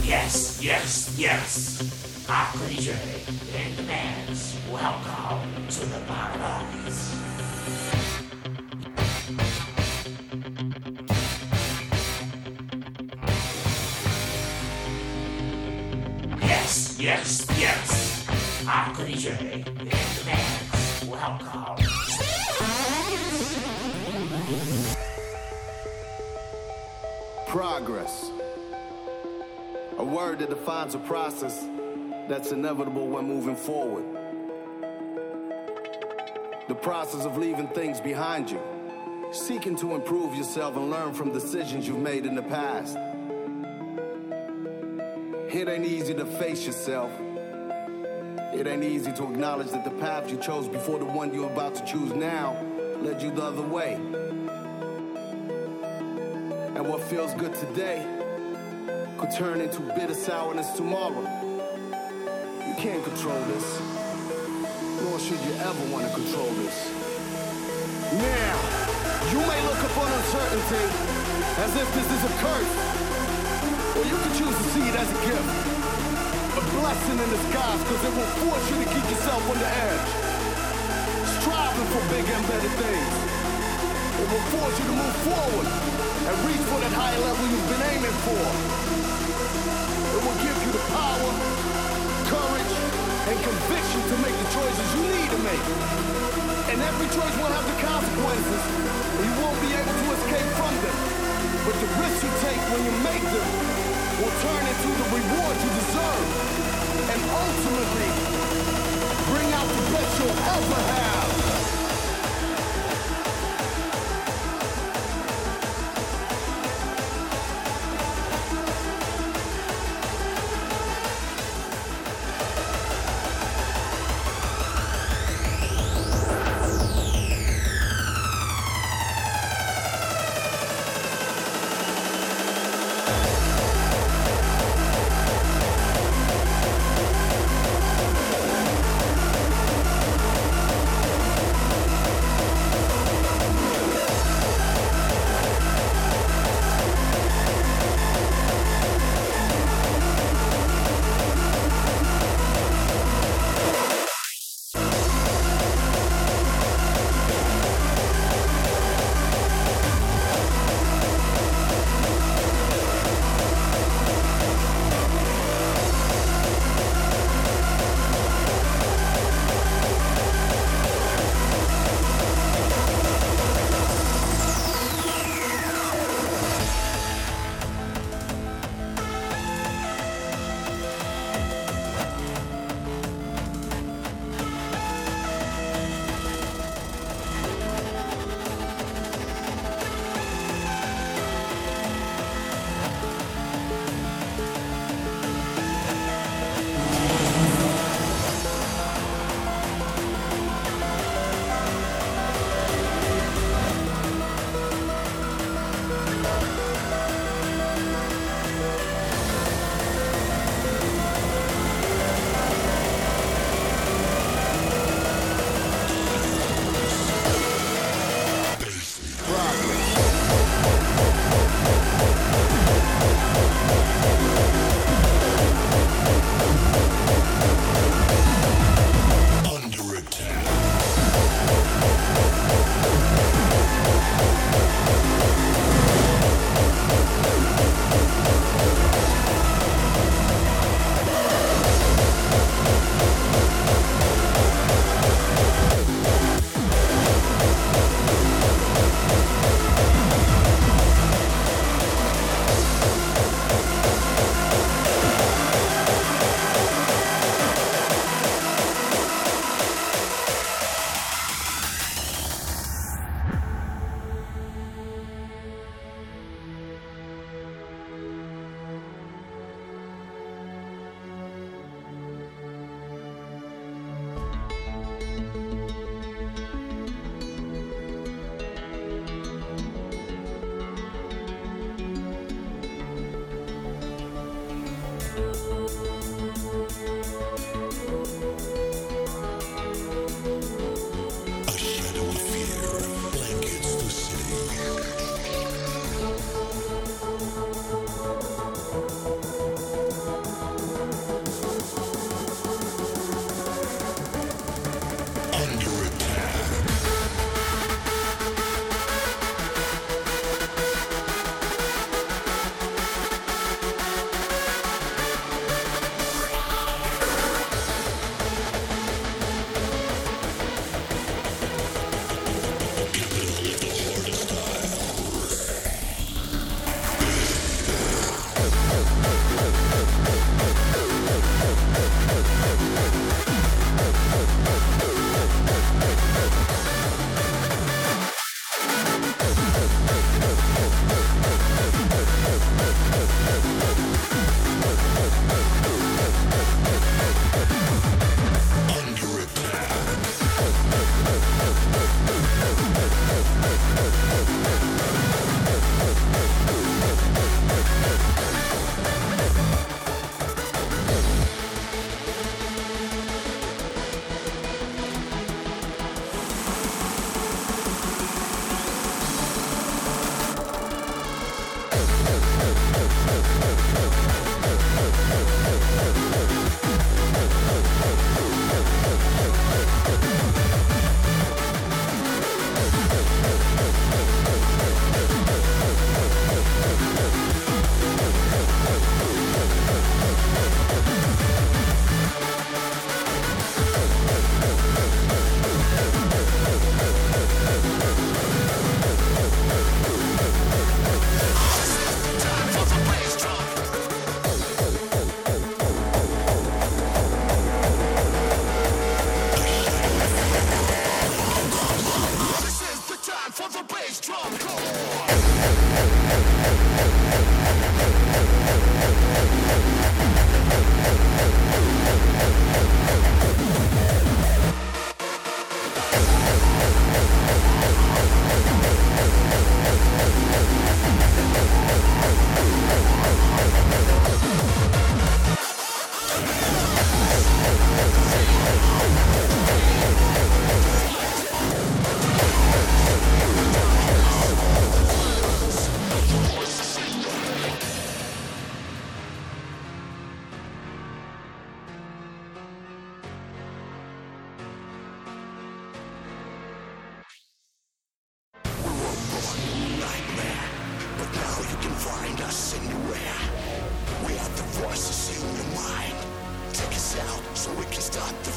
Yes, yes, yes. Aqua DJ and the Mans. Welcome to the paradise. Yes, yes, yes. Aqua DJ and the Mans. Welcome. Progress. A word that defines a process that's inevitable when moving forward. The process of leaving things behind you, seeking to improve yourself and learn from decisions you've made in the past. It ain't easy to face yourself. It ain't easy to acknowledge that the path you chose before the one you're about to choose now led you the other way. And what feels good today could turn into bitter sourness tomorrow. You can't control this, nor should you ever want to control this. Now, you may look upon uncertainty as if this is a curse, or you can choose to see it as a gift, a blessing in disguise, because it will force you to keep yourself on the edge, striving for big and better things. It will force you to move forward and reach for that higher level you've been aiming for. It will give you the power, courage, and conviction to make the choices you need to make. And every choice will have the consequences, and you won't be able to escape from them. But the risks you take when you make them will turn into the reward you deserve, and ultimately bring out the best you'll ever have.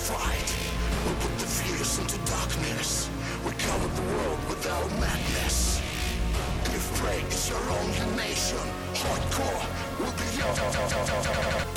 fight. We put the fears into darkness. We cover the world with our madness. If prey is your only nation, hardcore will be your.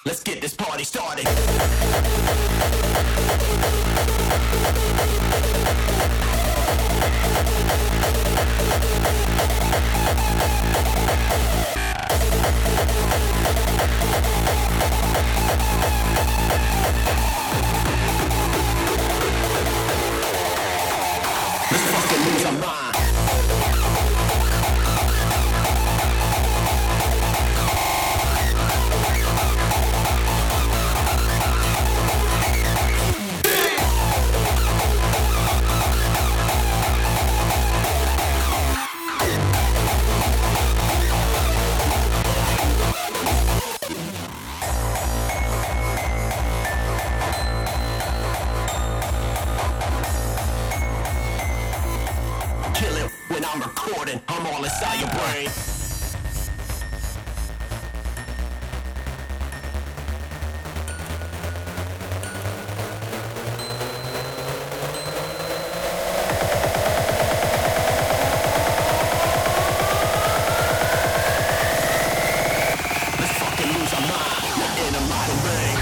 Let's get this party started. Let's fucking lose our mind. Kill it when I'm recording. I'm all inside your brain. Let's fucking lose our mind. You're in a mighty ring.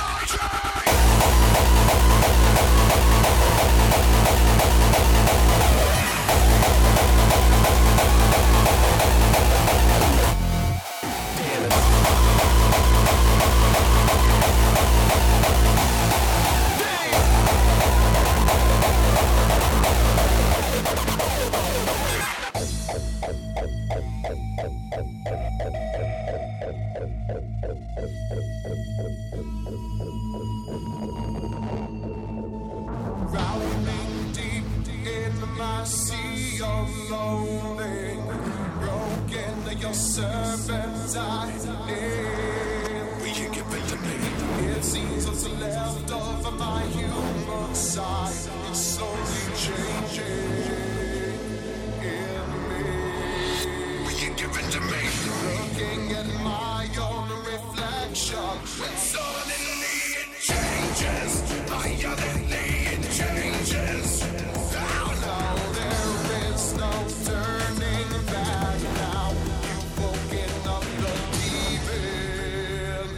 Drowning deep in my sea of loathing, broken your servant's eye. We can give it to me. It seems what's left of my human side is slowly changing in me. We can give it to me. Looking at my own reflection, When suddenly it changes. Violently it changes. now there is no turning back. Now you've woken up the demon.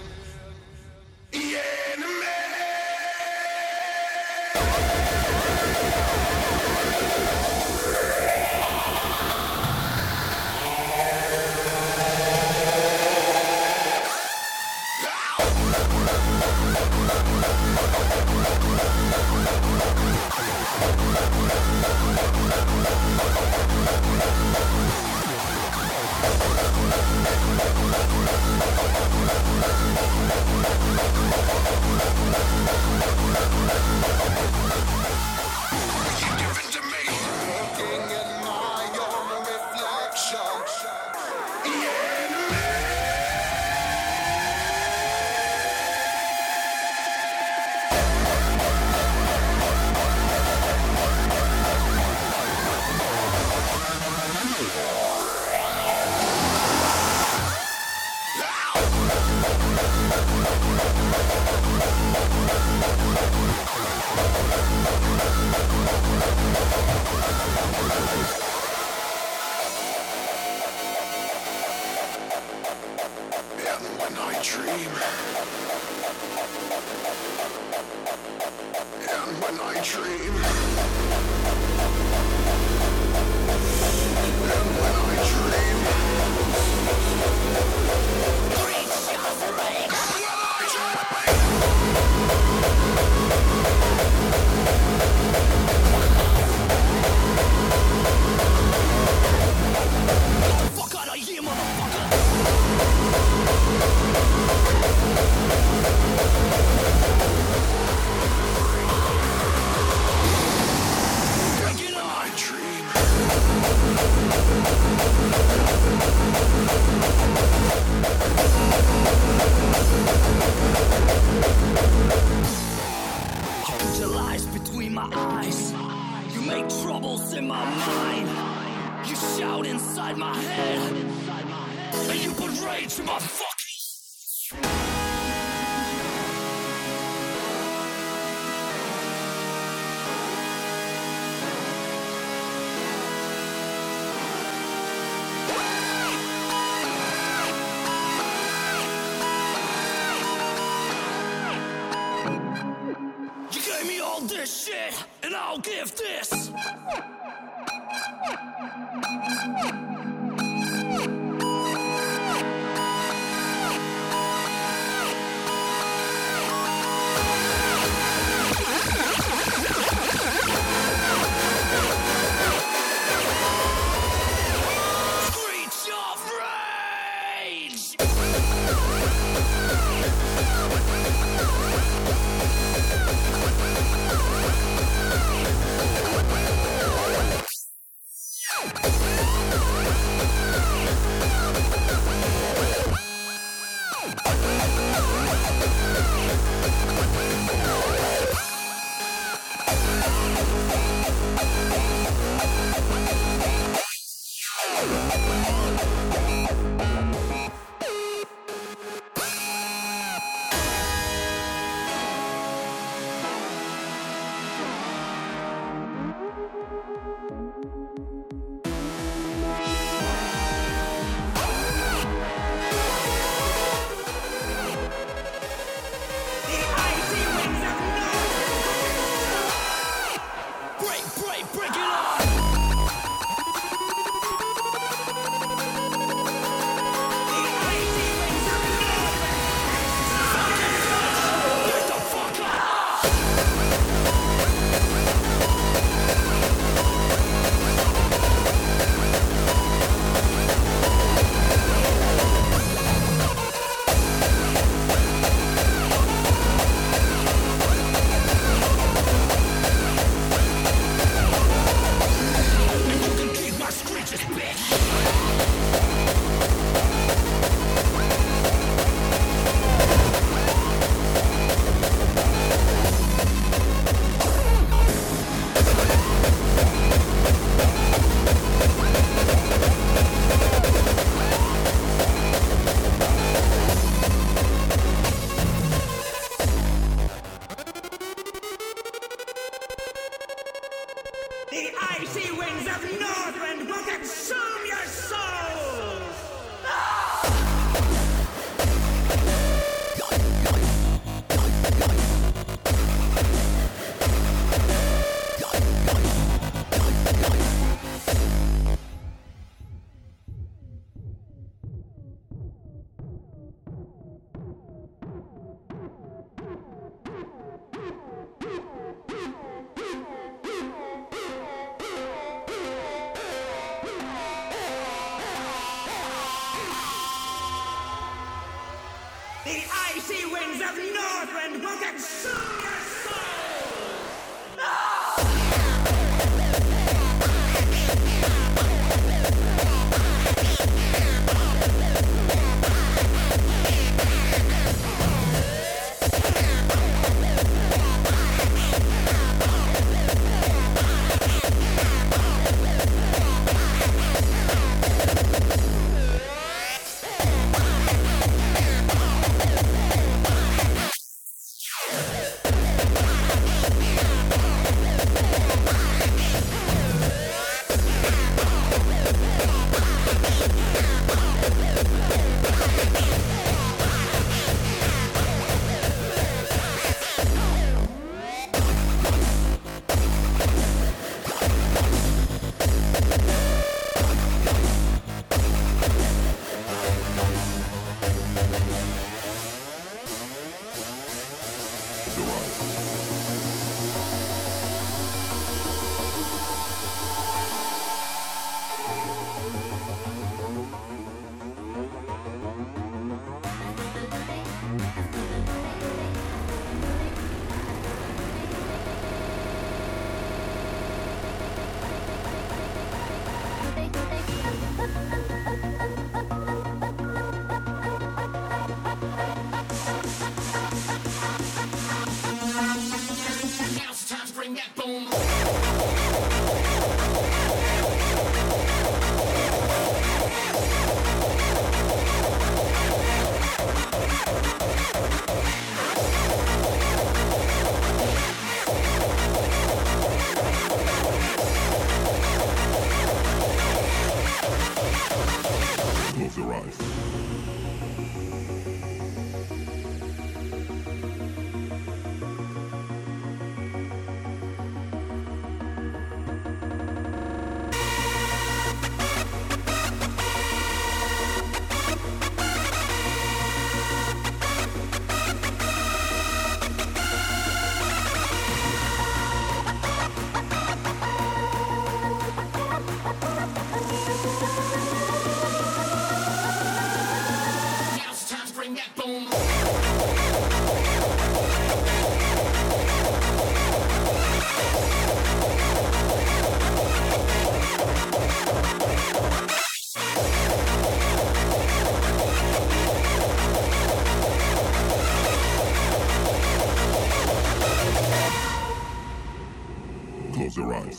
Give it to me. Looking at my own reflection. And when I dream. And when I dream. And when I dream. Fuck out of here, motherfucker! Breaking up! I dream. Hold your lies between my eyes. You make troubles in my mind. You shout inside my head. And you put rage in my fucking. all this shit, and I'll give this. Screech of rage! Break it on! Get the fuck up! And you can keep my screeches, bitch! The icy winds of Northrend will consume your souls! The icy winds of Northrend will consume your souls! Close your eyes.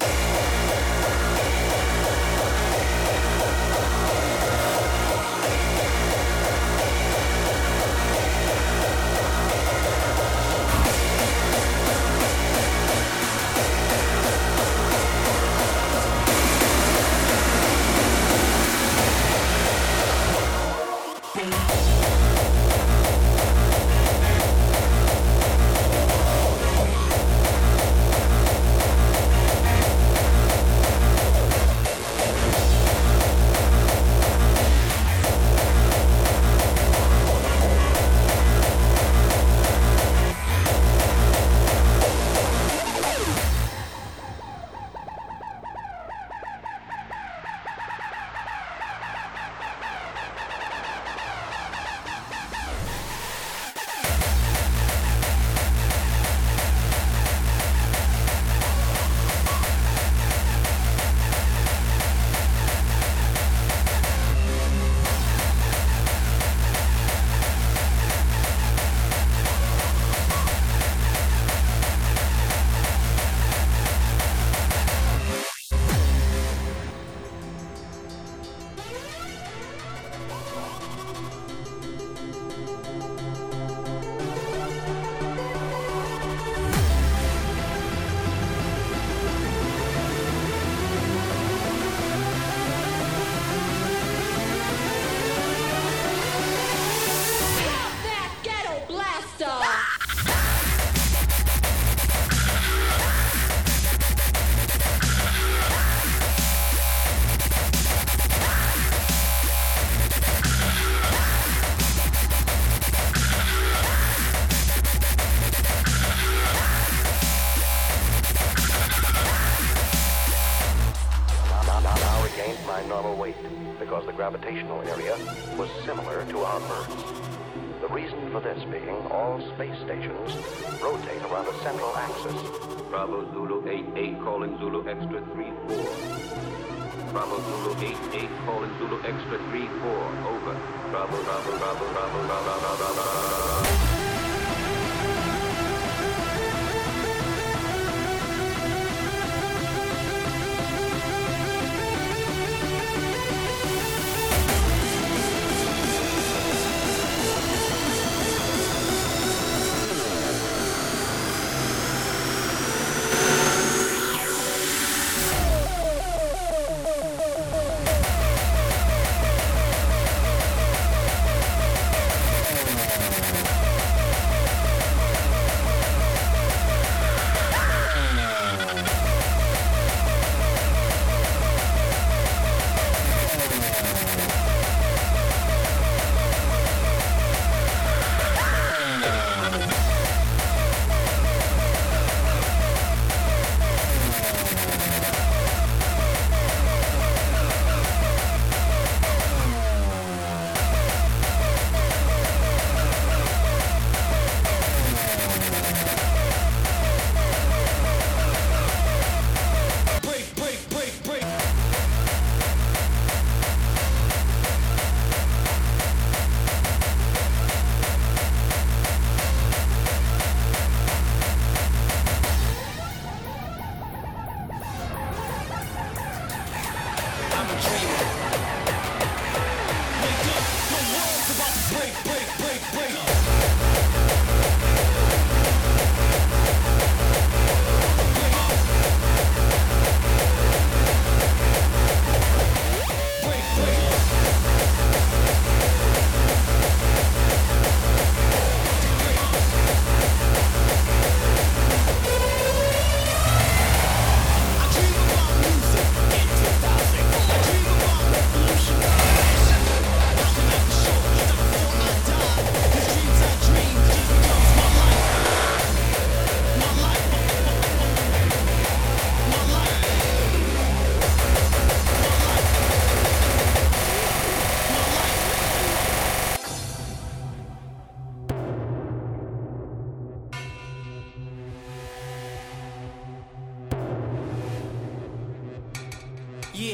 Because the gravitational area was similar to our Earth's. The reason for this being all space stations rotate around a central axis. Bravo Zulu 88 calling Zulu Extra 34. Bravo Zulu 88 calling Zulu Extra 34. Over. Bravo, Bravo, Bravo, Bravo, Bravo, Bravo, Bravo.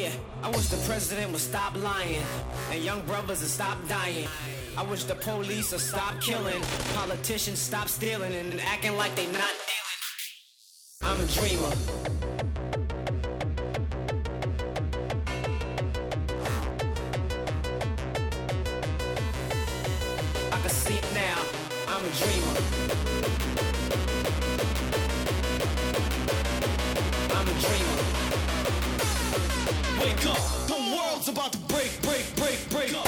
Yeah, I wish the president would stop lying and young brothers would stop dying. I wish the police would stop killing, politicians stop stealing and acting like they not dealing. I'm a dreamer. I can see it now. I'm a dreamer. I'm a dreamer. Wake up, the world's about to break up.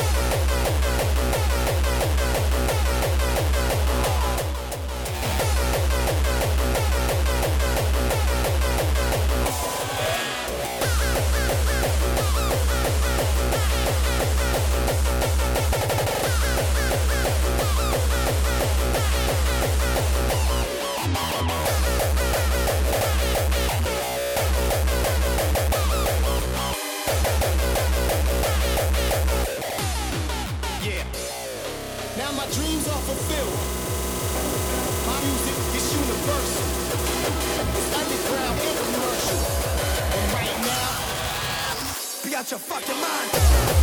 Your fucking mind.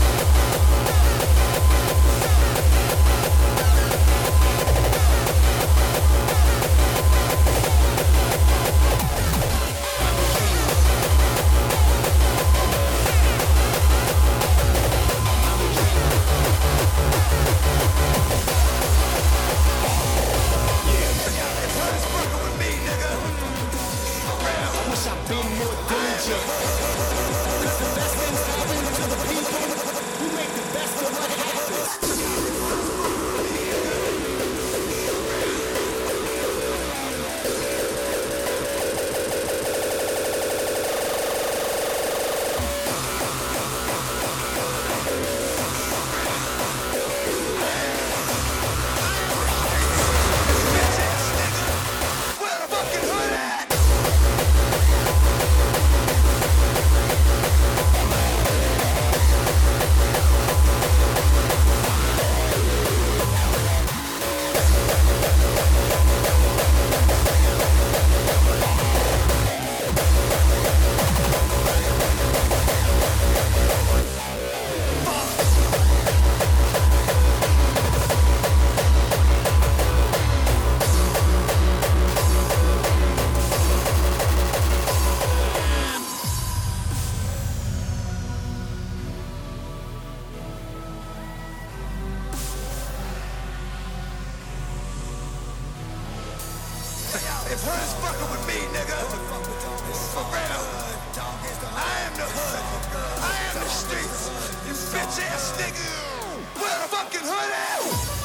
If hood is fucking with me, nigga, for real, I am the hood, I am the streets, you bitch ass nigga, where the fucking hood at?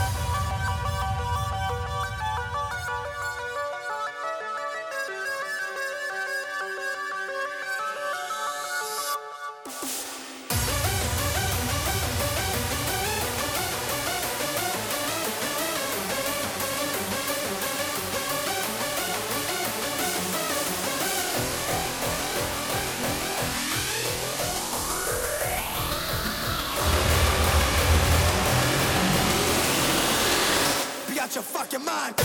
Your fucking mind.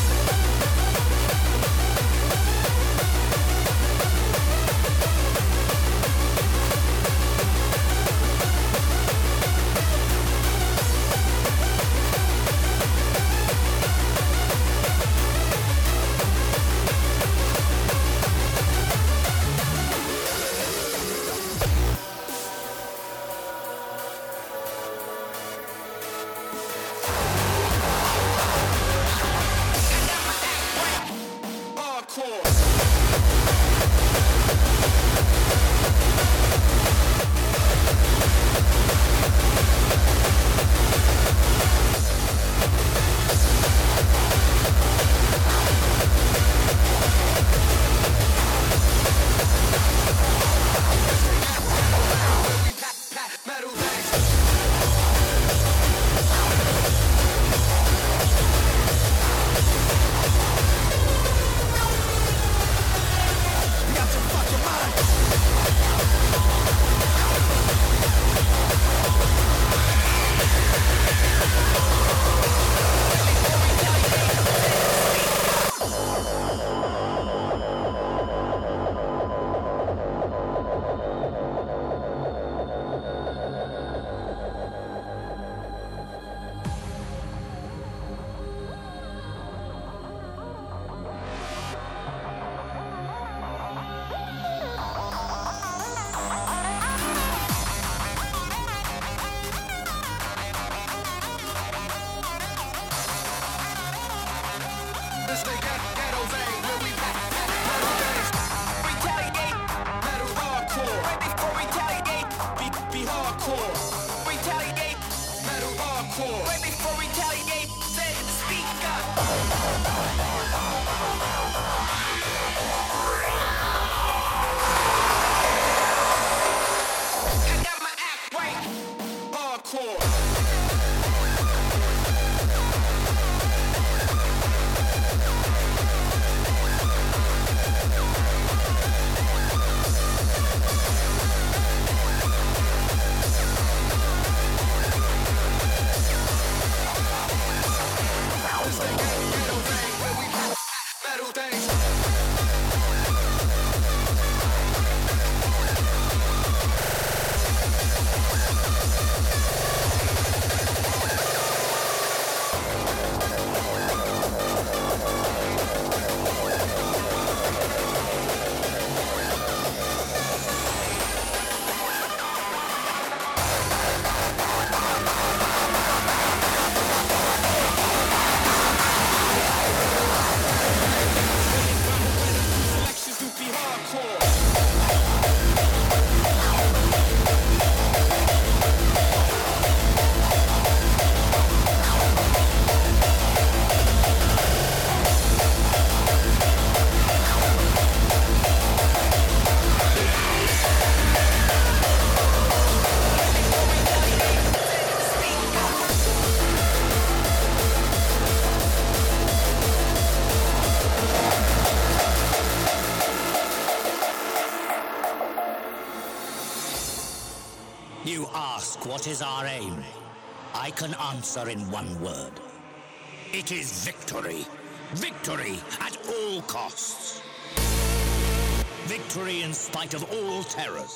ask what is our aim, I can answer in one word. It is victory. Victory at all costs. Victory in spite of all terrors.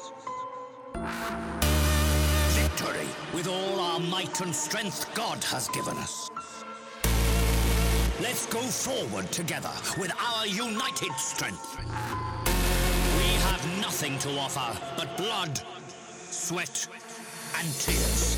Victory with all our might and strength God has given us. Let's go forward together with our united strength. We have nothing to offer but blood, sweat, and tears.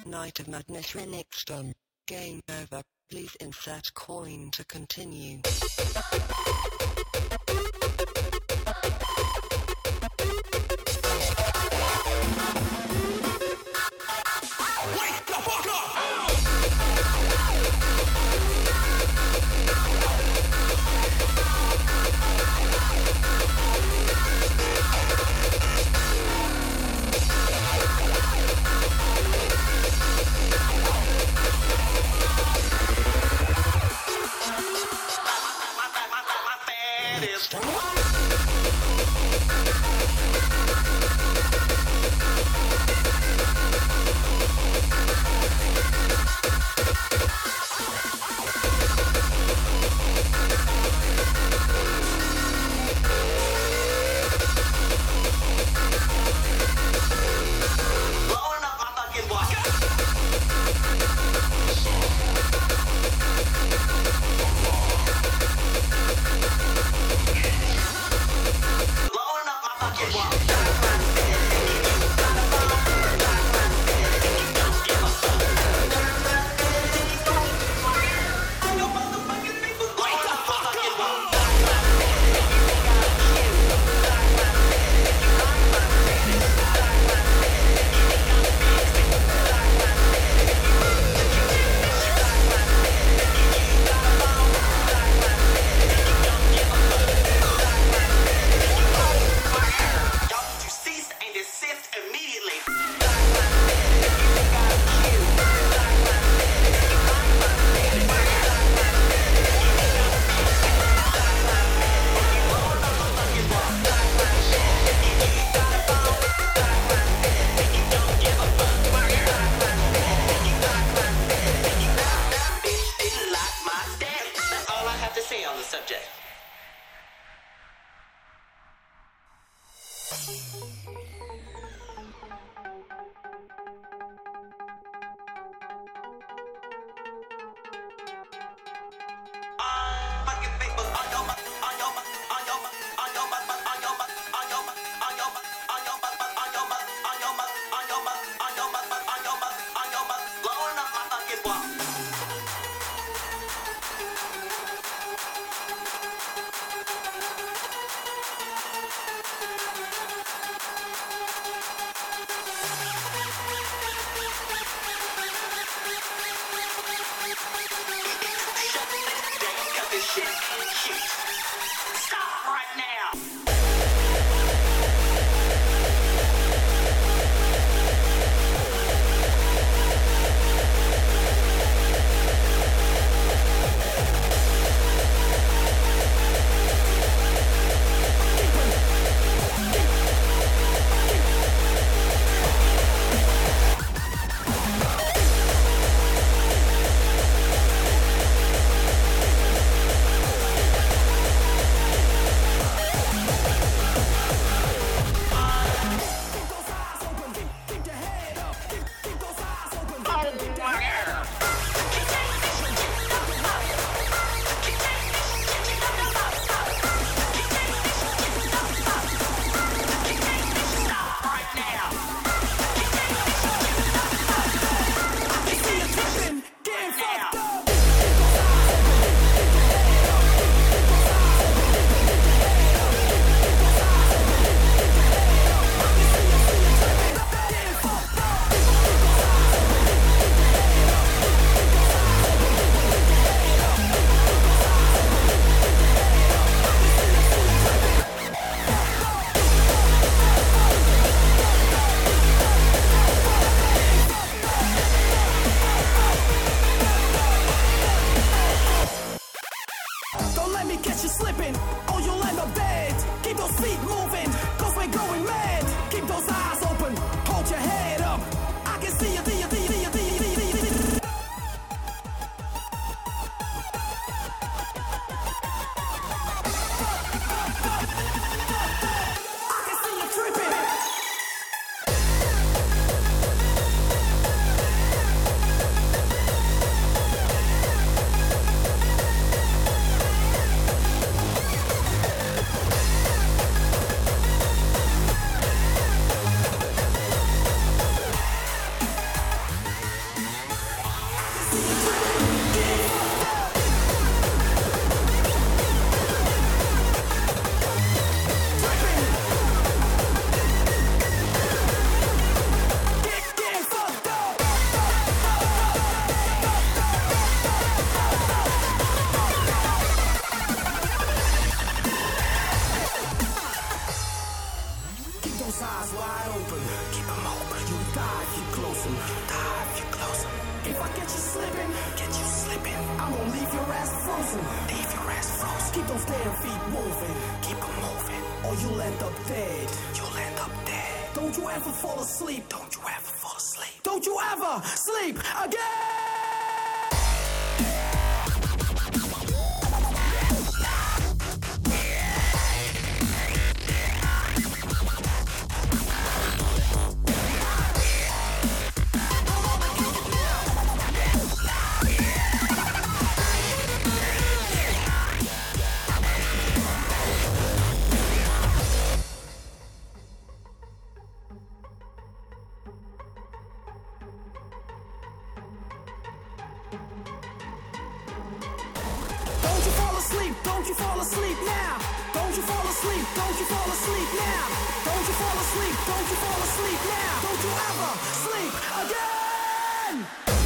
Night of Madness remix done. Game over. Please insert coin to continue. wide open. Keep them open. You die if you close them. You die if you close them. If I get you slipping, I'm gonna leave your ass frozen. Leave your ass frozen. Keep those damn feet moving. Keep them moving. Or you'll end up dead. You'll end up dead. Don't you ever fall asleep. Don't you ever fall asleep. Don't you ever sleep again. Don't you fall asleep now. Don't you fall asleep. Don't you fall asleep now. Don't you fall asleep. Don't you fall asleep now. Don't you ever sleep again.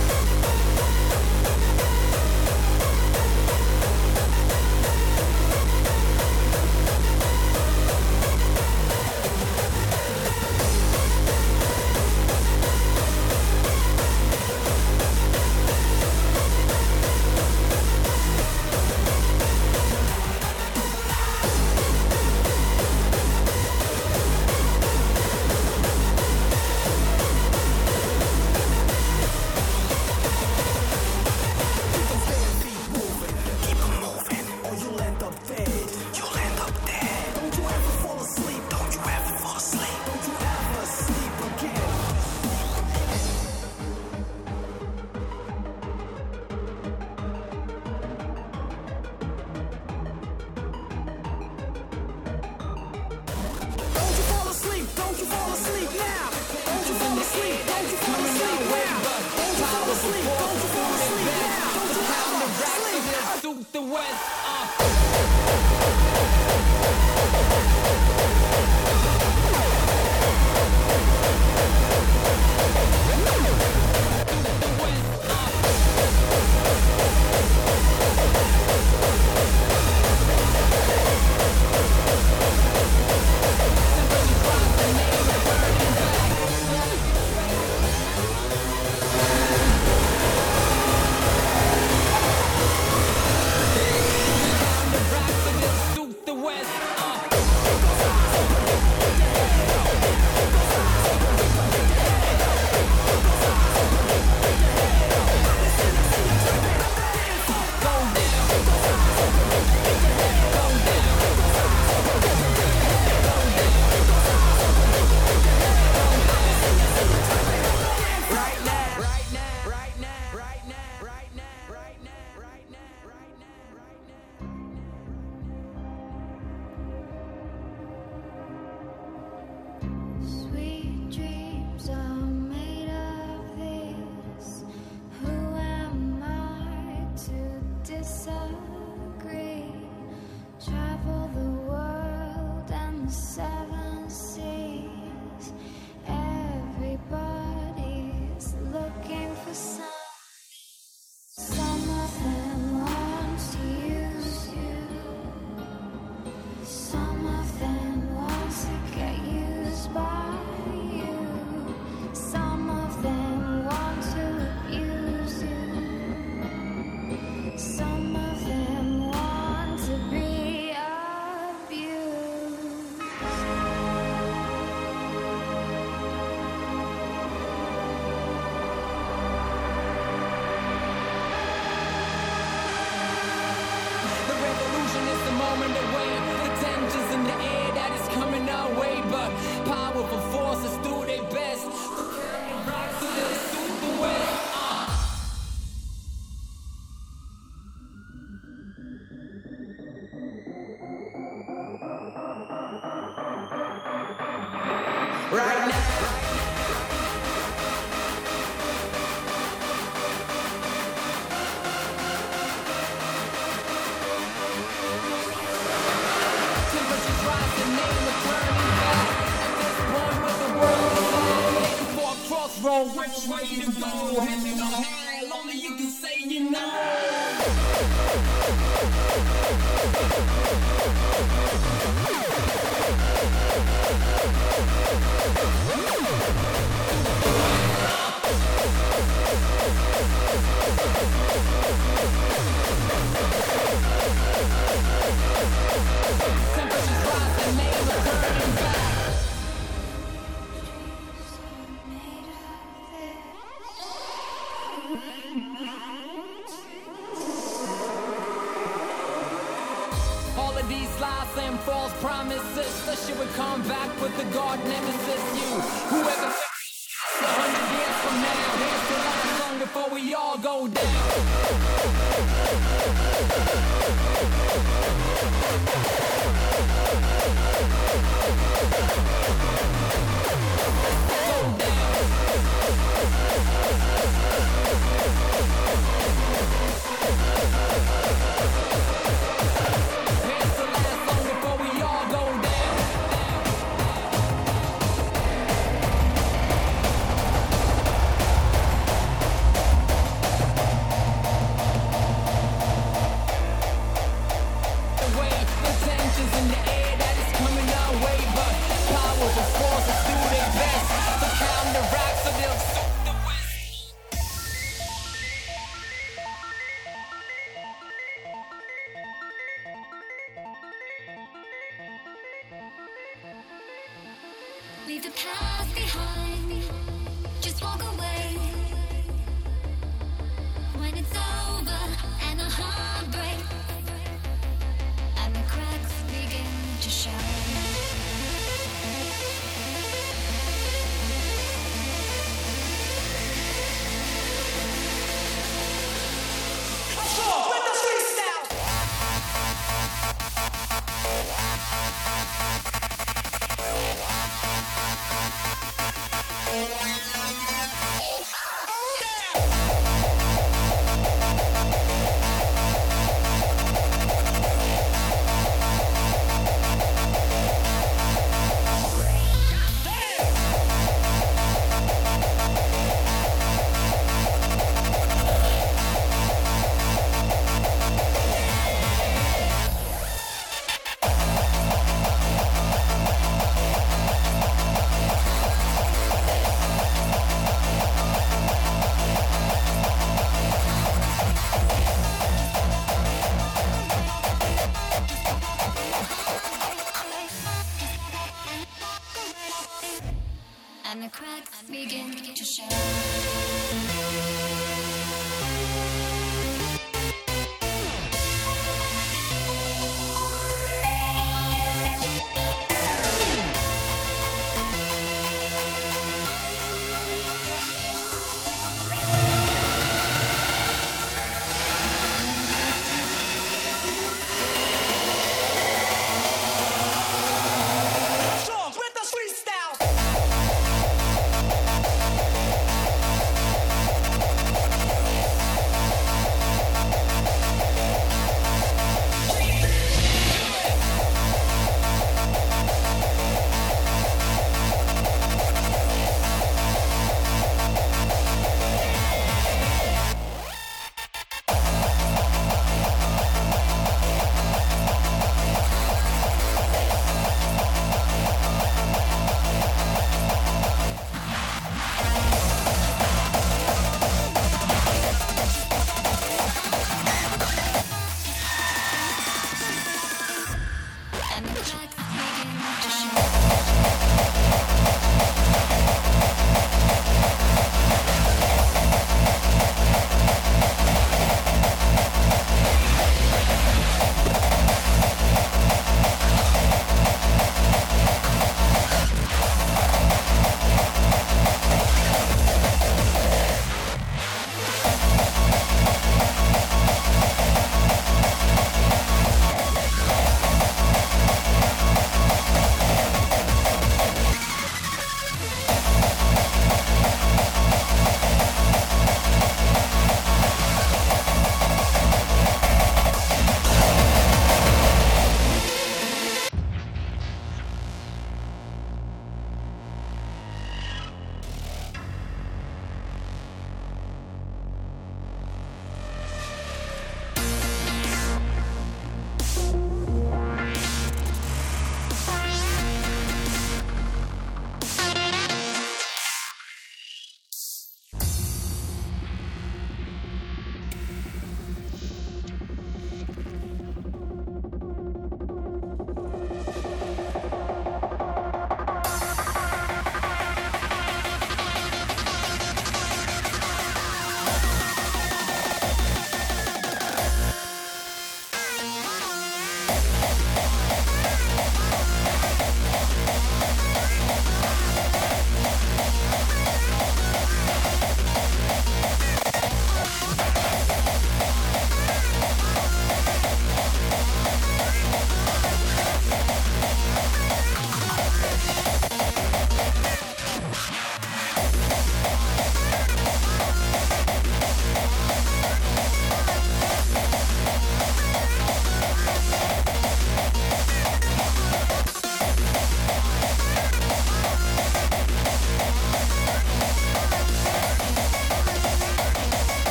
Right now. Crossroad, which way to go? Heaven or hell, only you can say you know. shit would come back with the God nemesis you. Whoever 100 years from now, here's the last song before we all go down. Leave the past behind, just walk away. When it's over and the heart breaks and the cracks begin to show. And the cracks begin to show.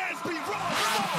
can't be wrong.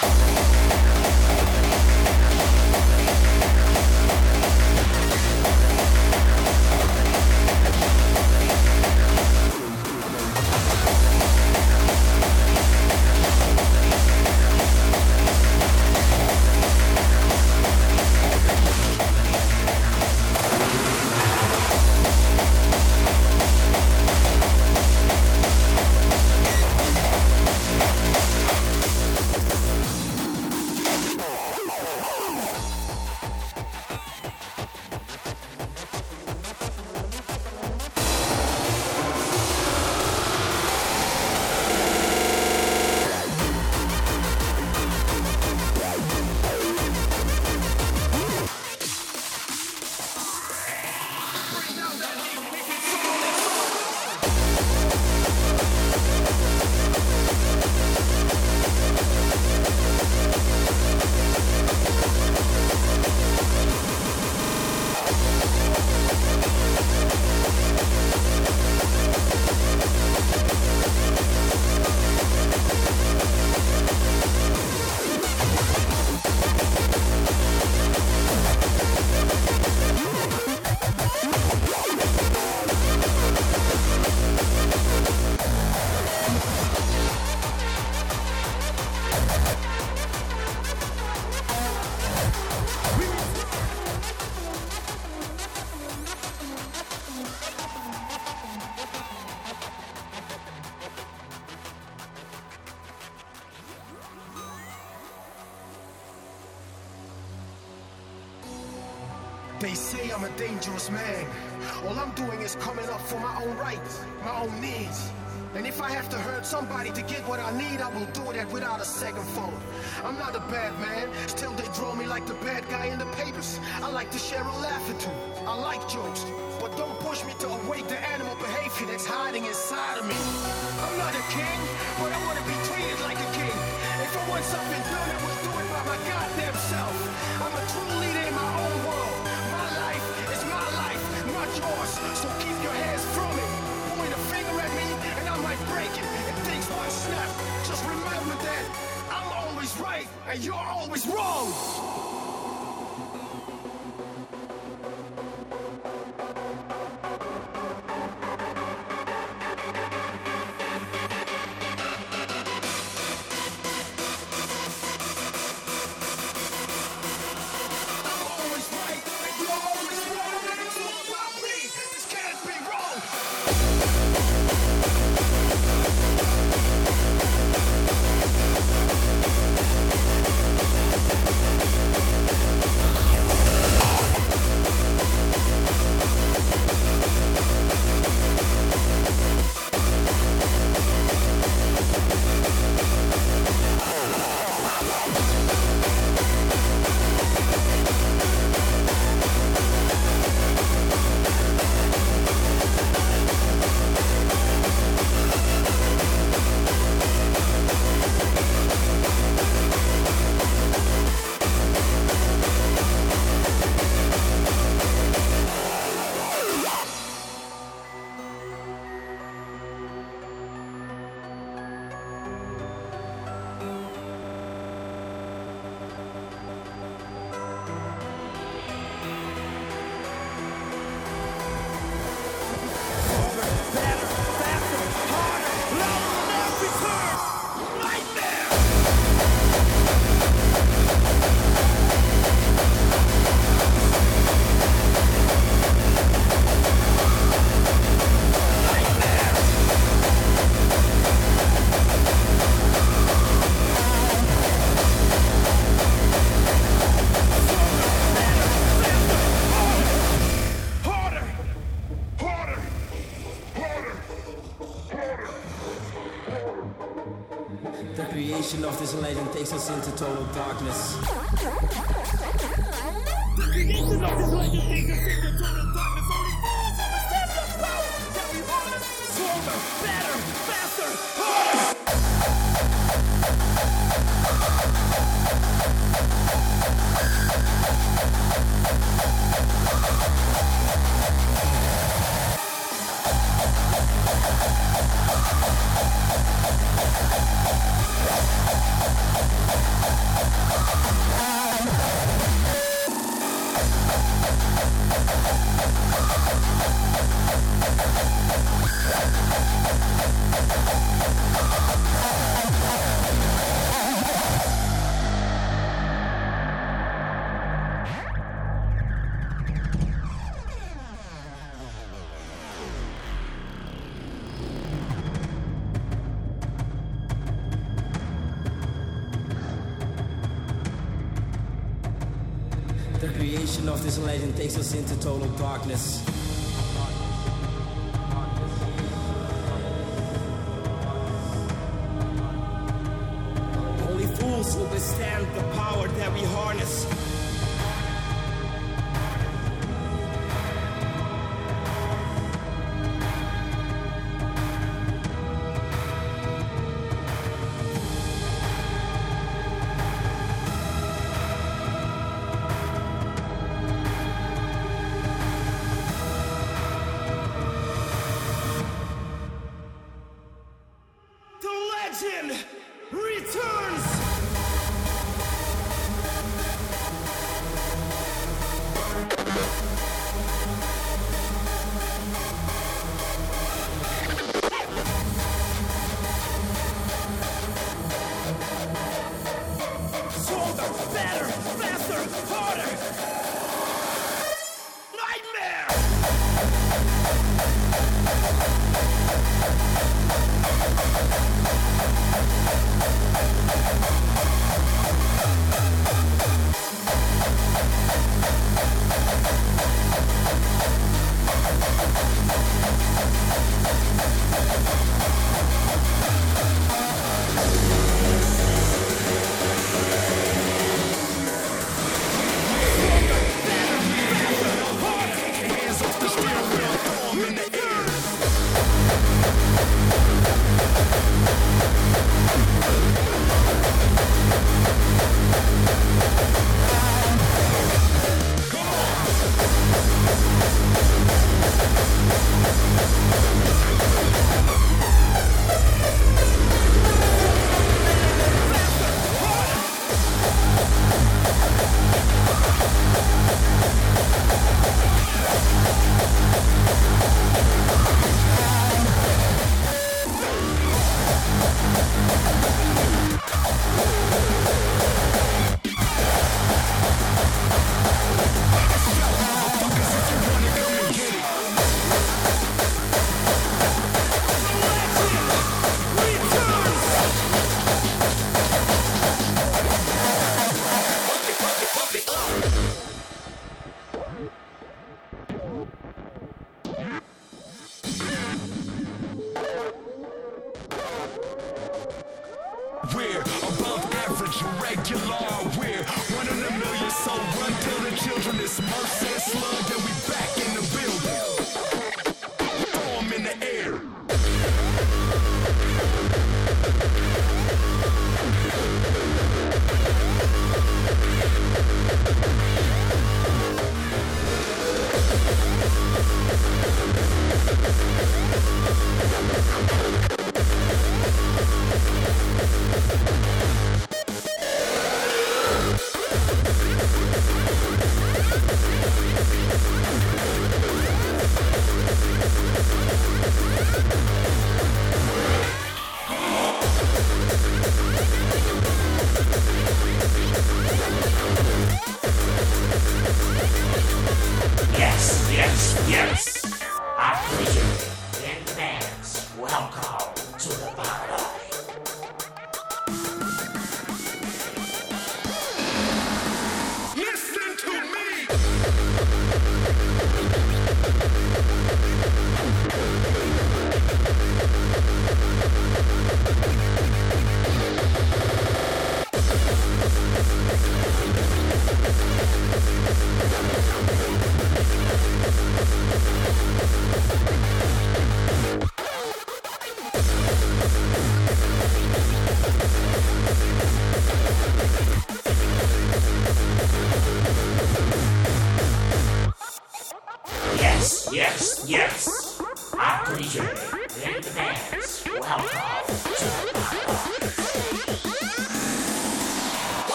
They say I'm a dangerous man. All I'm doing is coming up for my own rights, my own needs. And if I have to hurt somebody to get what I need, I will do that without a second thought. I'm not a bad man, still they draw me like the bad guy in the papers. I like to share a laugh or two, I like jokes, but don't push me to awake the animal behavior that's hiding inside of me. I'm not a king, but I want to be treated like a king. If I want something done, I will do it by my goddamn self. I'm a true leader in my own world. My life is my life, not yours, so keep your hands from it. Point a finger at me and I might break it. If things might snap, just remember that I'm always right and you're always wrong. The creation of this legend takes us into total darkness. The creation of this legend takes us into total darkness. Only fools understand the power that we harness. Stronger, better, faster, harder. The creation of this legend takes us into total darkness. Only fools will withstand the power that we harness. We're above average, irregular. We're one in a million, so run till the children is merciless slug, and we back in the building. Throw 'em in the air.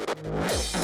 Thank you.